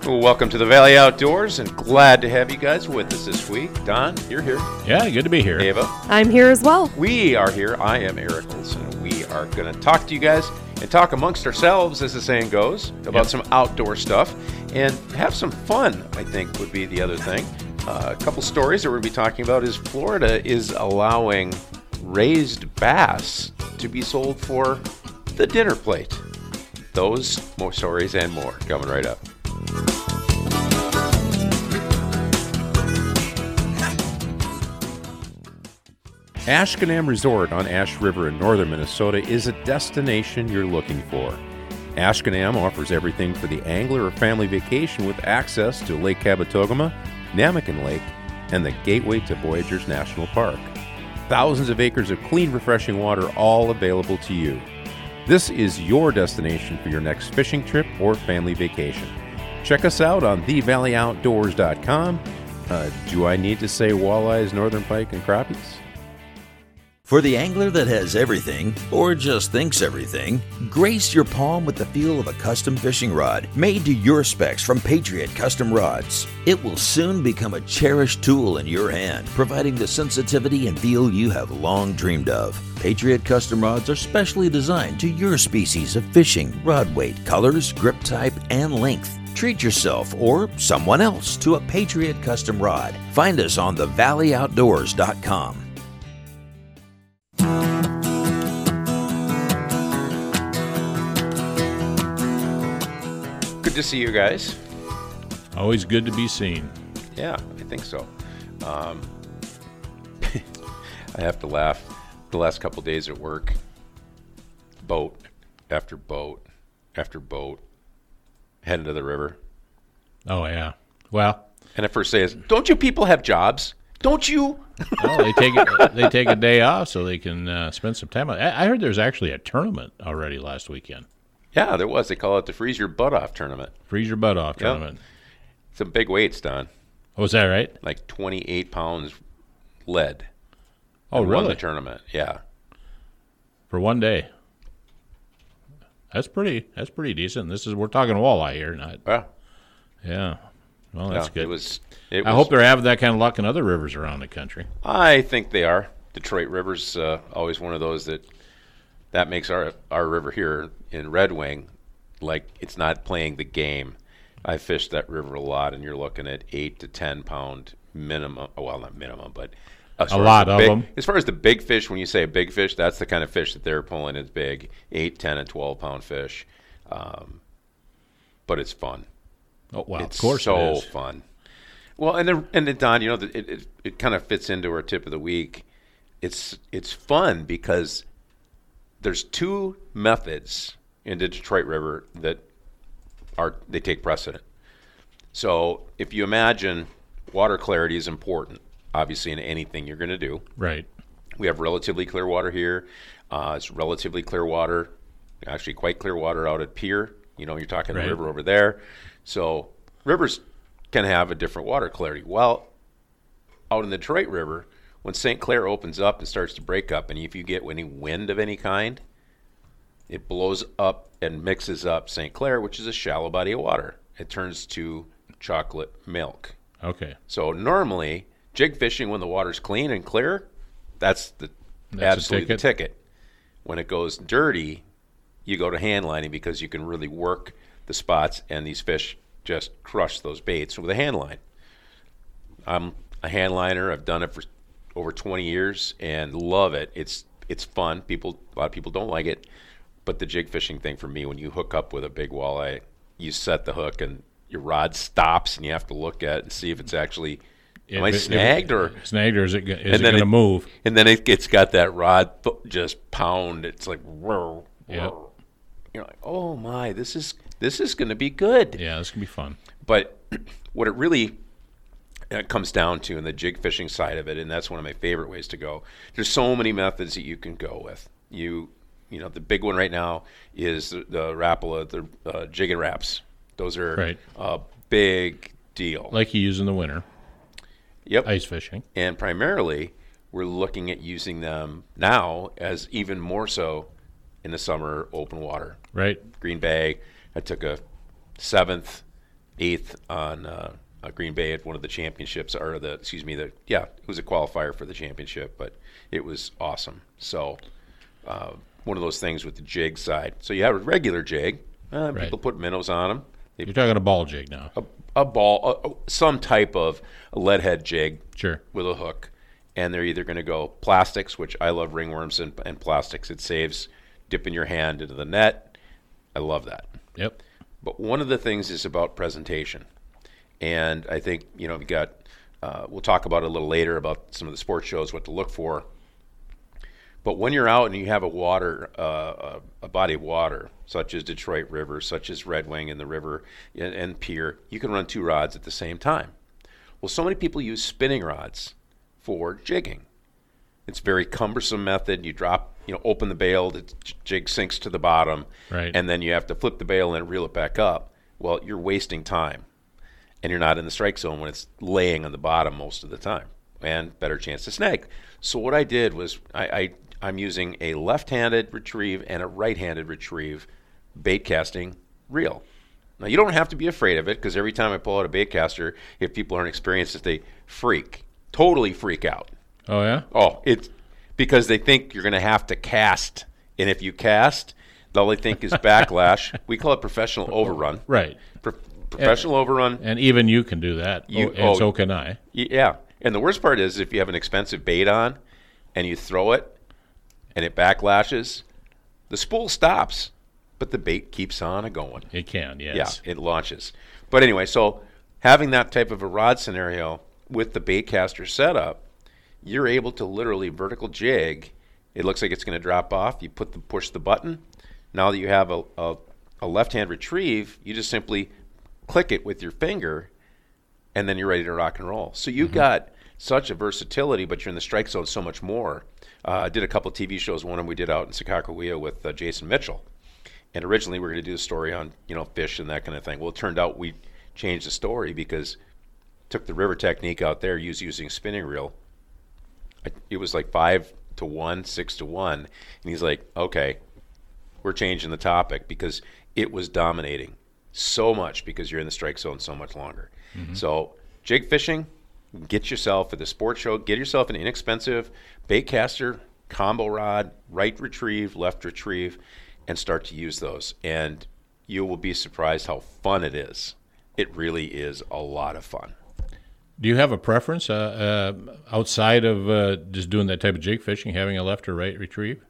Well, welcome to the Valley Outdoors, and glad to have you guys with us this week. Don, you're here. Yeah, good to be here. Ava. I'm here as well. We are here. I am Eric Olson. We are going to talk to you guys and talk amongst ourselves, as the saying goes, about some outdoor stuff and have some fun, I think, would be the other thing. A couple stories that we're going to be talking about is Florida is allowing raised bass to be sold for the dinner plate. Those, more stories, and more coming right up. Ashkenam Resort on Ash River in northern Minnesota is a destination you're looking for. Ashkenam offers everything for the angler or family vacation with access to Lake Kabetogama, Namakan Lake, and the gateway to Voyageurs National Park. Thousands of acres of clean, refreshing water all available to you. This is your destination for your next fishing trip or family vacation. Check us out on thevalleyoutdoors.com. Do I need to say walleyes, northern pike, and crappies? For the angler that has everything, or just thinks everything, grace your palm with the feel of a custom fishing rod made to your specs from Patriot Custom Rods. It will soon become a cherished tool in your hand, providing the sensitivity and feel you have long dreamed of. Patriot Custom Rods are specially designed to your species of fishing, rod weight, colors, grip type, and length. Treat yourself or someone else to a Patriot Custom Rod. Find us on thevalleyoutdoors.com. Good to see you guys. Always good to be seen. Yeah, I think so. I have to laugh. The last couple days at work, boat after boat after boat heading to the river. Oh, yeah. Well, and at first say is, don't you people have jobs? Don't you? well, they take a day off so they can spend some time. I heard there's actually a tournament already last weekend. Yeah, there was. They call it the Freeze Your Butt Off tournament. Freeze Your Butt Off tournament. Some big weights, Don. Oh, is that right? Like 28 pounds lead. Oh, really? Won the tournament, yeah. For one day. That's pretty decent. We're talking walleye here, not. Yeah. Well, that's good. I hope they're having that kind of luck in other rivers around the country. I think they are. Detroit River's always one of those that makes our river here in Red Wing like it's not playing the game. I fished that river a lot, and you're looking at 8 to 10 pound minimum. Well, not minimum, but a lot of them. As far as the big fish, when you say a big fish, that's the kind of fish that they're pulling is big, 8, 10, and 12 pound fish. But it's fun. Oh, well, it's of course so it is. fun. Well, and then Don, you know, it kind of fits into our tip of the week. It's fun because there's two methods in the Detroit River that they take precedent. So if you imagine water clarity is important, obviously, in anything you're going to do. Right. We have relatively clear water here. It's relatively clear water, actually quite clear water out at Pier. You know, you're talking the river over there. So rivers can have a different water clarity. Well, out in the Detroit River, when St. Clair opens up and starts to break up, and if you get any wind of any kind, it blows up and mixes up St. Clair, which is a shallow body of water. It turns to chocolate milk. Okay. So normally, jig fishing when the water's clean and clear, that's absolutely the ticket. When it goes dirty, you go to hand lining because you can really work the spots, and these fish just crush those baits with a hand line. I'm a hand liner. I've done it for over 20 years and love it. It's fun. A lot of people don't like it, but the jig fishing thing for me, when you hook up with a big walleye, you set the hook and your rod stops, and you have to look at it and see if it's actually am I snagged or is it going to move? And then it's got that rod just pound. It's like whir, yep. You're like, oh my, this is going to be good. Yeah, this can be fun. But what it really comes down to in the jig fishing side of it, and that's one of my favorite ways to go. There's so many methods that you can go with. You know, the big one right now is the Rapala, the jig and wraps. Those are a big deal. Like you use in the winter. Yep. Ice fishing. And primarily, we're looking at using them now as even more so in the summer open water. Right. Green Bay. I took a 7th 8th on Green Bay at one of the championships, or it was a qualifier for the championship, but it was awesome. So one of those things with the jig side. So you have a regular jig. People put minnows on them. You're talking a ball jig now. A ball, some type of lead head jig with a hook. And they're either going to go plastics, which I love ringworms and plastics. It saves dipping your hand into the net. I love that. Yep. But one of the things is about presentation. And I think, we got, we'll talk about it a little later about some of the sports shows, what to look for. But when you're out and you have a body of water, such as Detroit River, such as Red Wing in the river and pier, you can run 2 rods at the same time. Well, so many people use spinning rods for jigging. It's a very cumbersome method. You drop, open the bail, the jig sinks to the bottom, and then you have to flip the bail and reel it back up. Well, you're wasting time, and you're not in the strike zone when it's laying on the bottom most of the time, and better chance to snag. So what I did was I'm using a left-handed retrieve and a right-handed retrieve bait casting reel. Now, you don't have to be afraid of it, because every time I pull out a bait caster, if people aren't experienced, they totally freak out. Oh, yeah? Oh, it's because they think you're going to have to cast. And if you cast, all they think is backlash. We call it professional overrun. Right. Professional overrun. And even you can do that. So can I. Yeah. And the worst part is if you have an expensive bait on and you throw it and it backlashes, the spool stops, but the bait keeps on going. It can, yes. Yeah, it launches. But anyway, so having that type of a rod scenario with the bait caster setup, you're able to literally vertical jig. It looks like it's going to drop off. You push the button. Now that you have a left-hand retrieve, you just simply click it with your finger, and then you're ready to rock and roll. So you've got such a versatility, but you're in the strike zone so much more. I did a couple of TV shows. One of them we did out in Secaucus with Jason Mitchell. And originally we were going to do a story on fish and that kind of thing. Well, it turned out we changed the story because took the river technique out there, using a spinning reel. It was like 5-1, 6-1, and he's like, "Okay, we're changing the topic," because it was dominating so much because you're in the strike zone so much longer. So jig fishing, get yourself at the sports show, get yourself an inexpensive bait caster, combo rod, right retrieve, left retrieve, and start to use those. And you will be surprised how fun it is. It really is a lot of fun. Do you have a preference outside of just doing that type of jig fishing, having a left or right retrieve?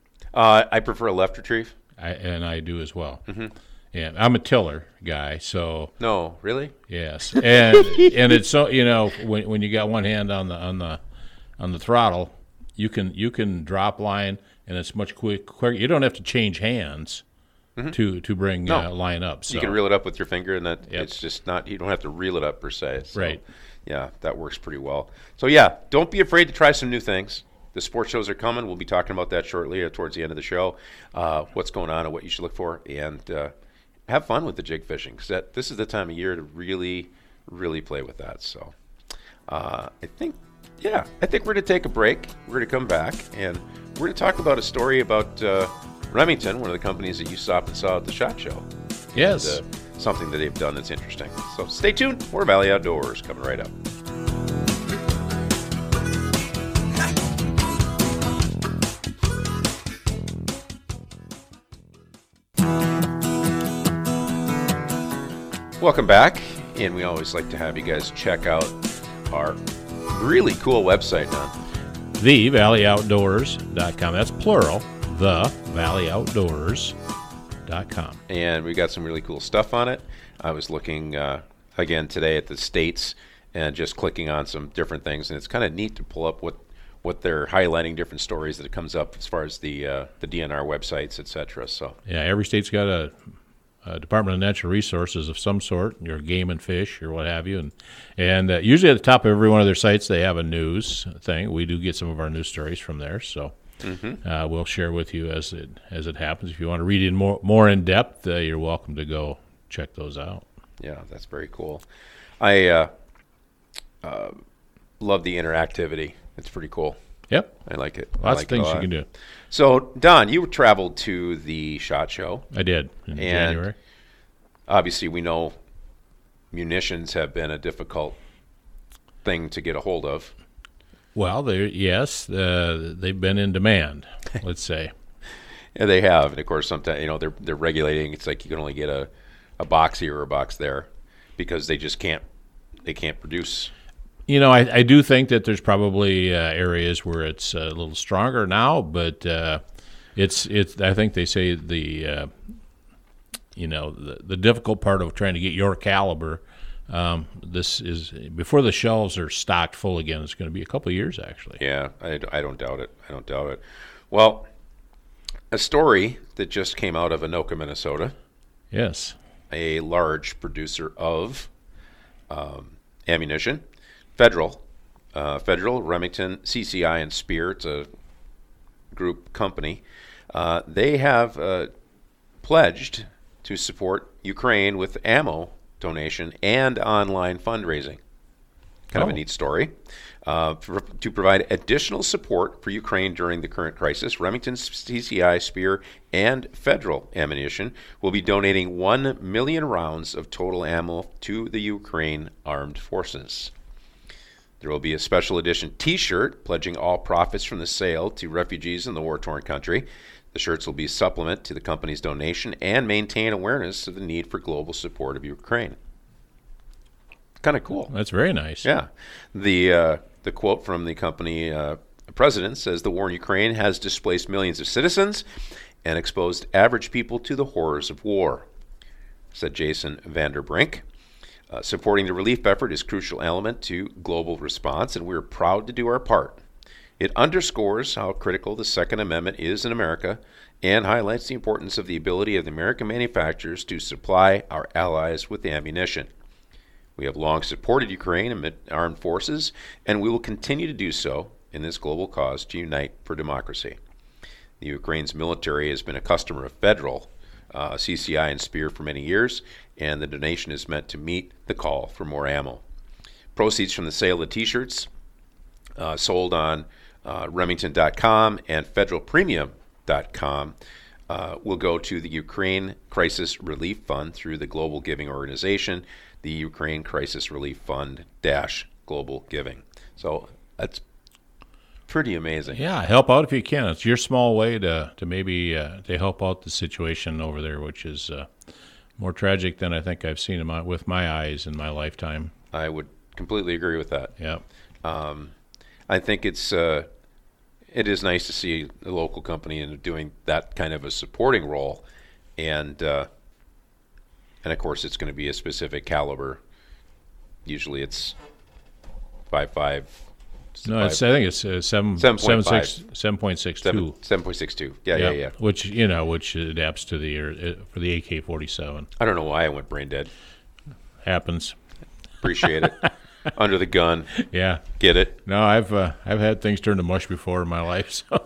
I prefer a left retrieve. I do as well. Yeah, I'm a tiller guy, so. No, really? Yes, and it's so when you got one hand on the throttle, you can drop line, and it's much quicker. You don't have to change hands to bring line up. So you can reel it up with your finger, and it's just not. You don't have to reel it up per se. So, right. Yeah, that works pretty well. So yeah, don't be afraid to try some new things. The sports shows are coming. We'll be talking about that shortly towards the end of the show. What's going on and what you should look for, and have fun with the jig fishing, because this is the time of year to really, really play with that. So I think we're going to take a break. We're going to come back, and we're going to talk about a story about Remington, one of the companies that you stopped and saw at the SHOT Show. Yes. And, something that they've done that's interesting. So stay tuned. More Valley Outdoors coming right up. Welcome back, and we always like to have you guys check out our really cool website now. TheValleyOutdoors.com. That's plural. TheValleyOutdoors.com. And we got some really cool stuff on it. I was looking again today at the states and just clicking on some different things, and it's kind of neat to pull up what they're highlighting, different stories that it comes up as far as the DNR websites, etc. So yeah, every state's got a Department of Natural Resources of some sort, your game and fish or what have you, and usually at the top of every one of their sites they have a news thing. We do get some of our news stories from there, so. We'll share with you as it happens. If you want to read in more in depth, you're welcome to go check those out. Yeah, that's very cool. I love the interactivity. It's pretty cool. Yep, I like it. Lots of things you can do. So, Don, you traveled to the SHOT Show. I did in January. Obviously, we know munitions have been a difficult thing to get a hold of. Well, they've been in demand, let's say. Yeah, they have. And of course, sometimes they're regulating. It's like you can only get a box here or a box there because they just can't produce. I do think that there's probably areas where it's a little stronger now, but it's. I think they say the difficult part of trying to get your caliber. This is before the shelves are stocked full again. It's going to be a couple of years, actually. Yeah, I don't doubt it. Well, a story that just came out of Anoka, Minnesota. Yes. A large producer of ammunition. Federal, Remington, CCI, and Speer. It's a group company. They have pledged to support Ukraine with ammo donation and online fundraising. Kind of a neat story. To provide additional support for Ukraine during the current crisis, Remington, CCI, Speer, and Federal Ammunition will be donating 1 million rounds of total ammo to the Ukraine Armed Forces. There will be a special edition T-shirt pledging all profits from the sale to refugees in the war-torn country. The shirts will be a supplement to the company's donation and maintain awareness of the need for global support of Ukraine. Kind of cool. That's very nice. Yeah. The quote from the company president says, "The war in Ukraine has displaced millions of citizens and exposed average people to the horrors of war," said Jason Vanderbrink. Supporting the relief effort is a crucial element to global response, and we're proud to do our part. It underscores how critical the Second Amendment is in America and highlights the importance of the ability of the American manufacturers to supply our allies with ammunition. We have long supported Ukraine and armed forces, and we will continue to do so in this global cause to unite for democracy. The Ukraine's military has been a customer of Federal, CCI, and Speer for many years, and the donation is meant to meet the call for more ammo. Proceeds from the sale of T-shirts sold on Remington.com and FederalPremium.com will go to the Ukraine Crisis Relief Fund through the Global Giving Organization, the Ukraine Crisis Relief Fund - Global Giving. So that's pretty amazing. Yeah, help out if you can. It's your small way to maybe to help out the situation over there, which is more tragic than I think I've seen with my eyes in my lifetime. I would completely agree with that. Yeah. I think it is nice to see a local company doing that kind of a supporting role, and of course it's going to be a specific caliber. Usually it's 5.5. No, I think it's 7.62. 7.62. Yeah. Which adapts to for the AK-47. I don't know why I went brain dead. Happens. Appreciate it. Under the gun. Yeah. Get it? No, I've had things turn to mush before in my life. So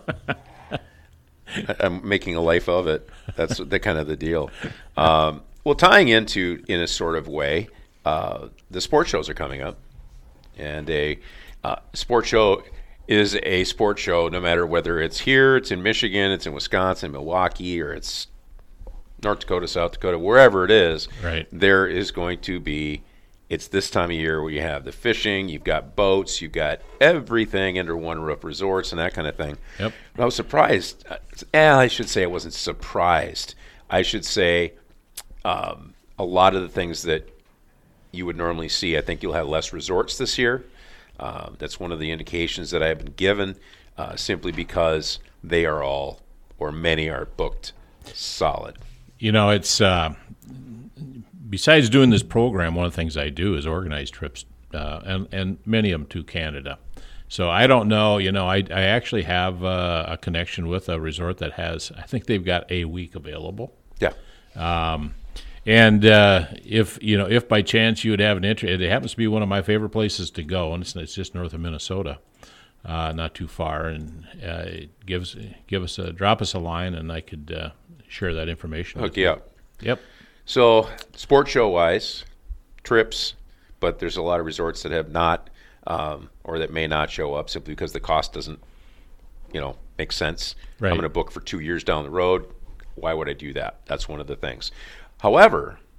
I'm making a life of it. That's the kind of the deal. Well, tying into, in a sort of way, the sports shows are coming up, and a sports show is a sports show no matter whether it's here, it's in Michigan, it's in Wisconsin, Milwaukee, or it's North Dakota, South Dakota, wherever it is. Right. There is going to be. It's this time of year where you have the fishing, you've got boats, you've got everything under one roof, resorts and that kind of thing. Yep. But I was surprised. I should say I wasn't surprised. I should say a lot of the things that you would normally see, I think you'll have less resorts this year. That's one of the indications that I have been given, simply because they are all, or many are booked solid. It's... Besides doing this program, one of the things I do is organize trips, and many of them to Canada. So I don't know, I actually have a connection with a resort that has, I think they've got a week available. Yeah. And if by chance you would have an interest, it happens to be one of my favorite places to go, and it's just north of Minnesota, not too far. And drop us a line, and I could share that information. Hook you up. Yep. So, sports show-wise, trips, but there's a lot of resorts that have not, or that may not show up simply because the cost doesn't, make sense. Right. I'm going to book for 2 years down the road. Why would I do that? That's one of the things. However,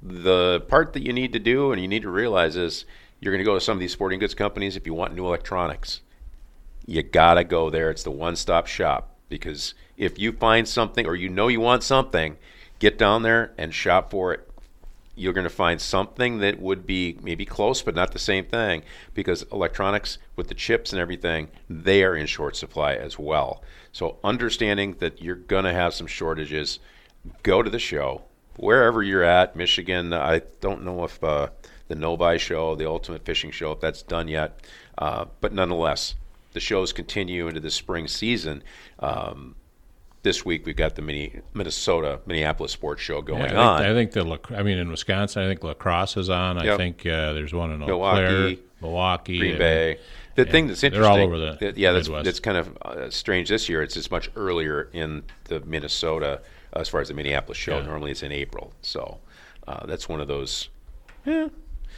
the part that you need to do and you need to realize is you're going to go to some of these sporting goods companies if you want new electronics. You got to go there. It's the one-stop shop, because if you find something or you want something, get down there and shop for it. You're going to find something that would be maybe close but not the same thing, because electronics with the chips and everything, they are in short supply as well. So understanding that you're going to have some shortages, go to the show. Wherever you're at, Michigan, I don't know if the Novi show, the Ultimate Fishing Show, if that's done yet. But nonetheless, the shows continue into the spring season. This week we've got the Minneapolis Sports Show going on. I think in Wisconsin, I think lacrosse is on. Yep. I think there's one in Eau Claire, Milwaukee, Green Bay. The thing that's interesting, they're all over the Midwest. That's kind of strange this year. It's just much earlier in the Minnesota as far as the Minneapolis show. Yeah. Normally it's in April, so that's one of those. Yeah.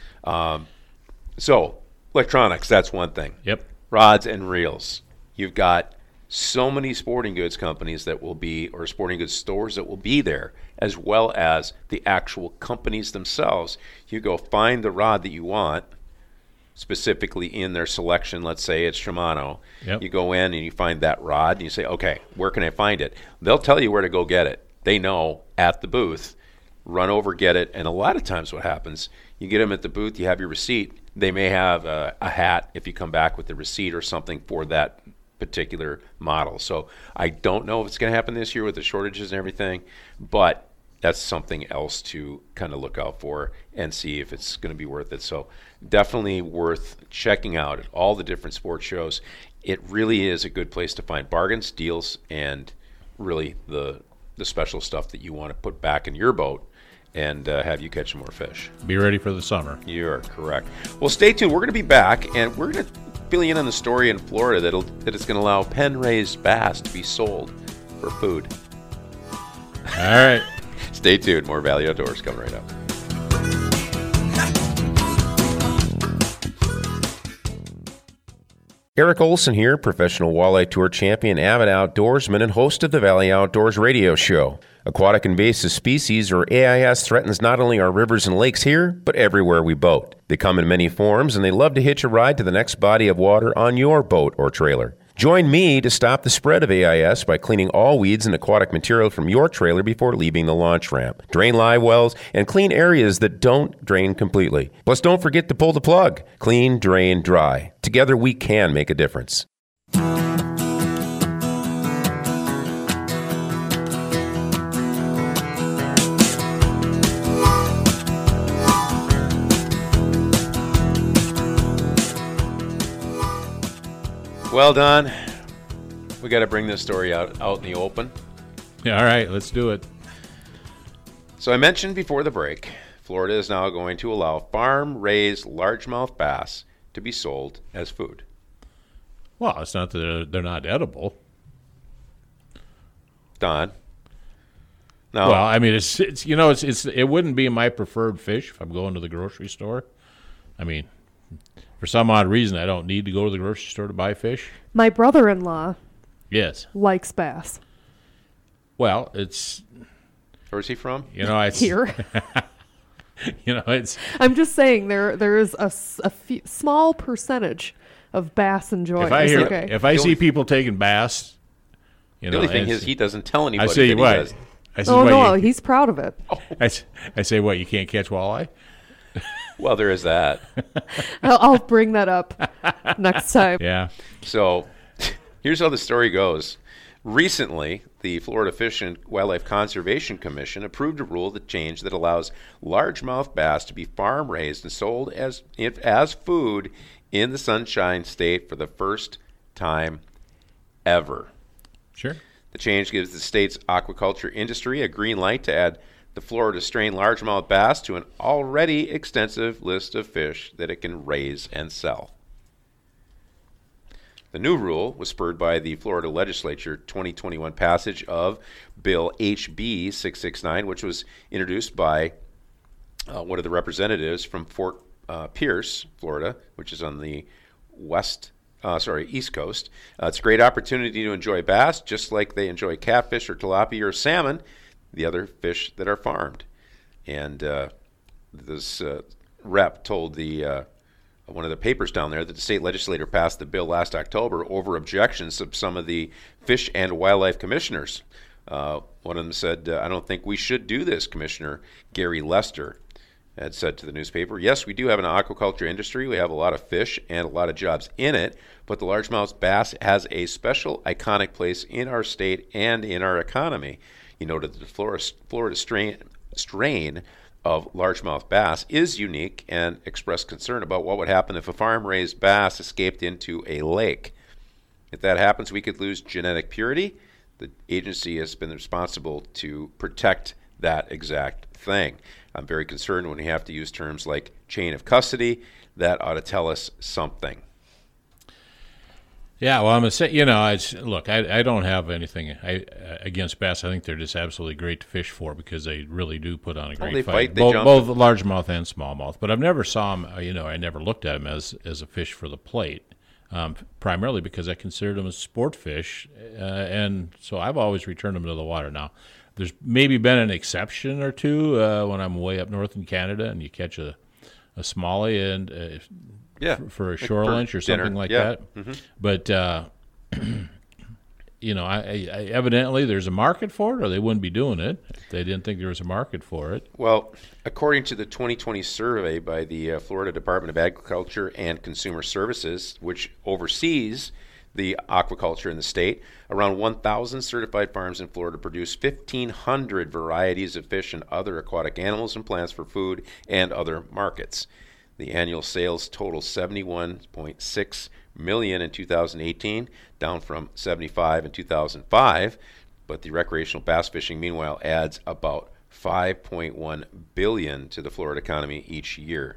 So electronics, that's one thing. Yep. Rods and reels. You've got so many sporting goods companies that will be, or sporting goods stores that will be there, as well as the actual companies themselves. You go find the rod that you want, specifically in their selection. Let's say it's Shimano. Yep. You go in and you find that rod and you say, okay, where can I find it? They'll tell you where to go get it. They know at the booth. Run over, get it. And a lot of times what happens, you get them at the booth, you have your receipt. They may have a hat if you come back with the receipt or something for that particular model. So I don't know if it's going to happen this year with the shortages and everything, but that's something else to kind of look out for and see if it's going to be worth it. So definitely worth checking out at all the different sports shows. It really is a good place to find bargains, deals, and really the special stuff that you want to put back in your boat and have you catch some more fish. Be ready for the summer. You're correct. Well, stay tuned. We're going to be back, and we're going to fill you in on the story in Florida that it's going to allow pen-raised bass to be sold for food. All right. Stay tuned. More Valley Outdoors coming right up. Eric Olson here, professional walleye tour champion, avid outdoorsman, and host of the Valley Outdoors radio show. Aquatic invasive species, or AIS, threatens not only our rivers and lakes here, but everywhere we boat. They come in many forms, and they love to hitch a ride to the next body of water on your boat or trailer. Join me to stop the spread of AIS by cleaning all weeds and aquatic material from your trailer before leaving the launch ramp. Drain live wells and clean areas that don't drain completely. Plus, don't forget to pull the plug. Clean, drain, dry. Together we can make a difference. Well, Don, we got to bring this story out in the open. Yeah, all right, let's do it. So I mentioned before the break, Florida is now going to allow farm-raised largemouth bass to be sold as food. Well, it's not that they're not edible. Don? No. Well, I mean, it's it wouldn't be my preferred fish if I'm going to the grocery store. I mean, for some odd reason, I don't need to go to the grocery store to buy fish. My brother-in-law likes bass. Well, it's... Where's he from? It's... Here. It's... I'm just saying there is a small percentage of bass enjoyment. If I see people taking bass... the only thing is he doesn't tell anybody. I say, what? He's proud of it. Oh. I say, what, you can't catch walleye? Well, there is that. I'll bring that up next time. Yeah. So here's how the story goes. Recently, the Florida Fish and Wildlife Conservation Commission approved a rule that allows largemouth bass to be farm-raised and sold as food in the Sunshine State for the first time ever. Sure. The change gives the state's aquaculture industry a green light to add the Florida strain largemouth bass to an already extensive list of fish that it can raise and sell. The new rule was spurred by the Florida Legislature 2021 passage of Bill HB 669, which was introduced by one of the representatives from Fort Pierce, Florida, which is on the East Coast. It's a great opportunity to enjoy bass, just like they enjoy catfish or tilapia or salmon, the other fish that are farmed. And this rep told one of the papers down there that the state legislature passed the bill last October over objections of some of the fish and wildlife commissioners. One of them said, I don't think we should do this, Commissioner Gary Lester had said to the newspaper. Yes, we do have an aquaculture industry. We have a lot of fish and a lot of jobs in it, but the largemouth bass has a special, iconic place in our state and in our economy. He noted that the Florida strain of largemouth bass is unique and expressed concern about what would happen if a farm-raised bass escaped into a lake. If that happens, we could lose genetic purity. The agency has been responsible to protect that exact thing. I'm very concerned when we have to use terms like chain of custody. That ought to tell us something. Yeah, well, I'm going to say, look, I don't have anything against bass. I think they're just absolutely great to fish for because they really do put on a great fight. Both largemouth and smallmouth. But I've never saw them, I never looked at them as a fish for the plate, primarily because I considered them as sport fish. And so I've always returned them to the water. Now, there's maybe been an exception or two when I'm way up north in Canada and you catch a smallie and for a shore lunch or something like that. Mm-hmm. But I evidently there's a market for it, or they wouldn't be doing it if they didn't think there was a market for it. Well, according to the 2020 survey by the Florida Department of Agriculture and Consumer Services, which oversees the aquaculture in the state, around 1,000 certified farms in Florida produce 1,500 varieties of fish and other aquatic animals and plants for food and other markets. The annual sales total $71.6 million in 2018, down from $75 in 2005. But the recreational bass fishing, meanwhile, adds about $5.1 billion to the Florida economy each year.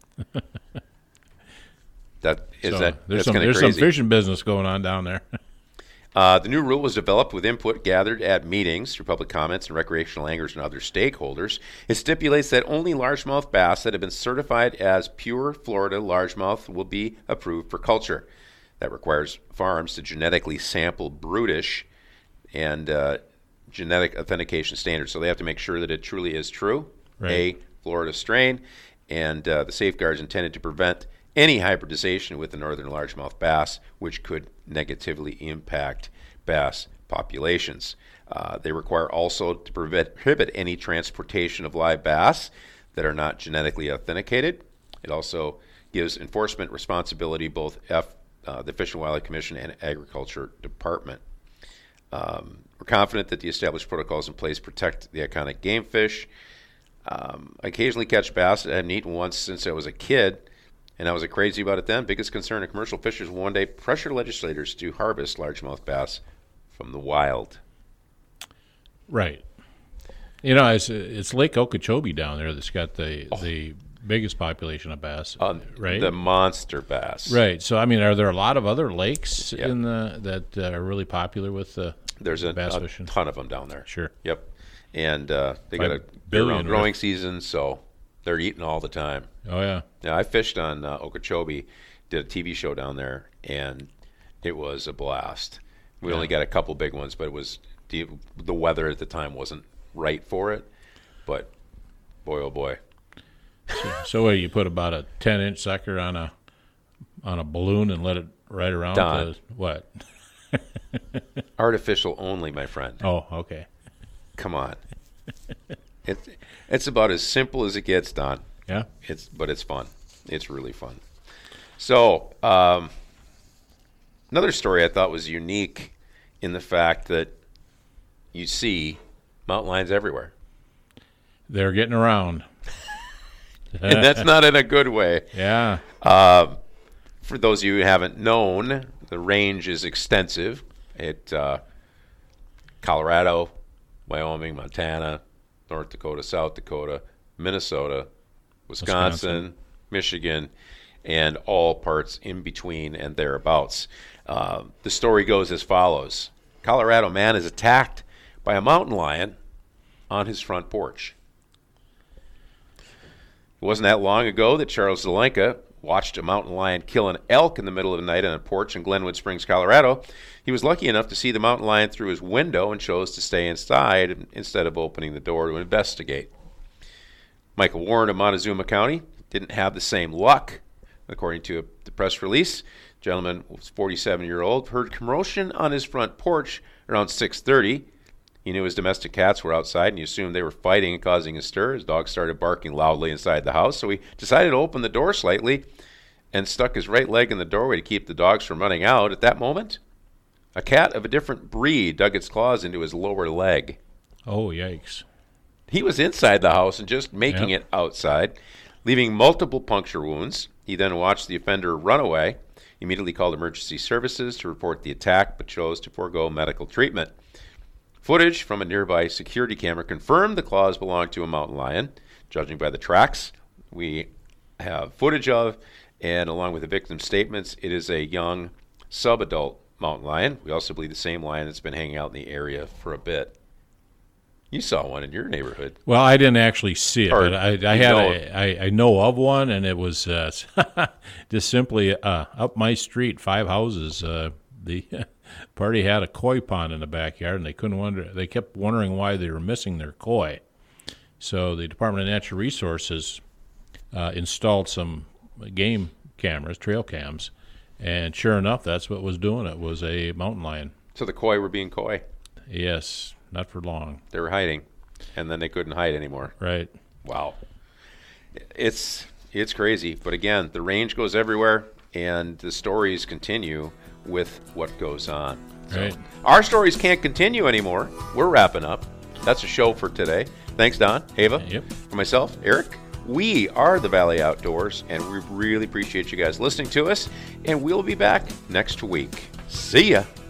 There's some fishing business going on down there. The new rule was developed with input gathered at meetings through public comments and recreational anglers and other stakeholders. It stipulates that only largemouth bass that have been certified as pure Florida largemouth will be approved for culture. That requires farms to genetically sample brutish and genetic authentication standards. So they have to make sure that it truly is true, right. A Florida strain, and the safeguards intended to prevent any hybridization with the northern largemouth bass, which could negatively impact bass populations. They require also to prohibit any transportation of live bass that are not genetically authenticated. It also gives enforcement responsibility both the Fish and Wildlife Commission and Agriculture Department. We're confident that the established protocols in place protect the iconic game fish. I occasionally catch bass that I haven't eaten once since I was a kid, and I was crazy about it then. Biggest concern of commercial fishers will one day pressure legislators to harvest largemouth bass from the wild. Right. It's Lake Okeechobee down there that's got the biggest population of bass, right? The monster bass. Right. So, are there a lot of other lakes that are really popular with There's bass a fishing? Ton of them down there. Sure. Yep. And they got a year-round growing season, so they're eating all the time. Oh, yeah. Yeah, I fished on Okeechobee, did a TV show down there, and it was a blast. We only got a couple big ones, but it was the weather at the time wasn't right for it. But boy, oh boy. So what, you put about a 10-inch sucker on a balloon and let it ride around to what? Artificial only, my friend. Oh, okay. Come on. It's about as simple as it gets, Don. Yeah. But it's fun. It's really fun. So, another story I thought was unique in the fact that you see mountain lions everywhere. They're getting around. And that's not in a good way. Yeah. For those of you who haven't known, the range is extensive. Colorado, Wyoming, Montana, North Dakota, South Dakota, Minnesota, Wisconsin, Michigan, and all parts in between and thereabouts. The story goes as follows. Colorado man is attacked by a mountain lion on his front porch. It wasn't that long ago that Charles Zelenka watched a mountain lion kill an elk in the middle of the night on a porch in Glenwood Springs, Colorado. He was lucky enough to see the mountain lion through his window and chose to stay inside instead of opening the door to investigate. Michael Warren of Montezuma County didn't have the same luck. According to the press release, the gentleman was 47-year-old, heard commotion on his front porch around 6:30. He knew his domestic cats were outside, and he assumed they were fighting and causing a stir. His dog started barking loudly inside the house, so he decided to open the door slightly and stuck his right leg in the doorway to keep the dogs from running out. At that moment, a cat of a different breed dug its claws into his lower leg. Oh, yikes. He was inside the house and just making it outside, leaving multiple puncture wounds. He then watched the offender run away. He immediately called emergency services to report the attack, but chose to forego medical treatment. Footage from a nearby security camera confirmed the claws belonged to a mountain lion. Judging by the tracks we have footage of, and along with the victim's statements, it is a young subadult mountain lion. We also believe the same lion that's been hanging out in the area for a bit. You saw one in your neighborhood. Well, I didn't actually see it, but I know of one, and it was just simply up my street, 5 houses. The party had a koi pond in the backyard, and they kept wondering why they were missing their koi. So the Department of Natural Resources installed some game cameras, trail cams, and sure enough, that's what was doing it. It was a mountain lion. So the koi were being coy? Yes. Not for long. They were hiding, and then they couldn't hide anymore. Right. Wow. It's crazy. But again, the range goes everywhere, and the stories continue with what goes on. Right. So our stories can't continue anymore. We're wrapping up. That's a show for today. Thanks, Don, Ava. Yep. For myself, Eric. We are the Valley Outdoors, and we really appreciate you guys listening to us, and we'll be back next week. See ya.